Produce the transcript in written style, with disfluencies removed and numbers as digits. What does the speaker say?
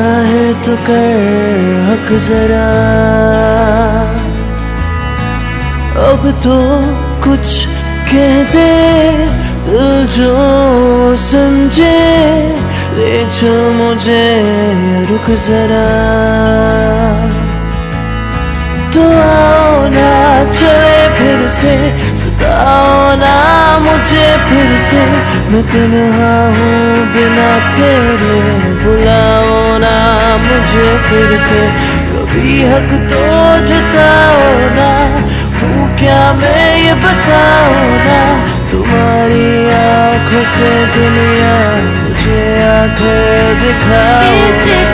जाहिर तो कर हक जरा, अब तो कुछ कह दे दिल जो समझे, ले चल मुझे रुक जरा। तो आओ ना चले फिर से, सताओ ना मुझे फिर से, मैं तन्हा हूँ बिना तेरे, बुलाओ ना मुझे फिर से, कभी हक तो जताओ ना, हूँ क्या मैं ये बताओ ना, तुम्हारी आँखों से दुनिया मुझे आकर दिखाओ।